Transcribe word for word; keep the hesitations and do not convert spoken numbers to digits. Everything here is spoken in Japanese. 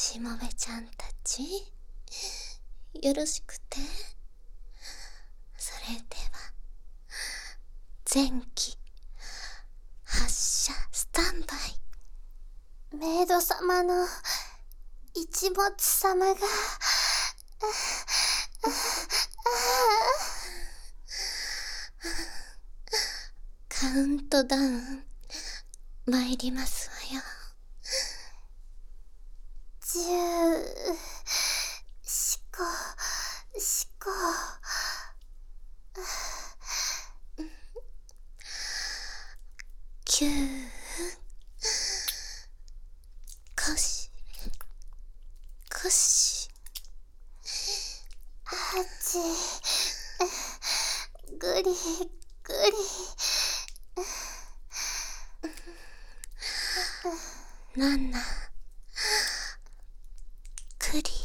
しもべちゃんたち、よろしくて。それでは前期発射スタンバイ。メイド様の一物様がカウントダウン参りますわよ。十四個四個九こしこし八ぐりぐり七くり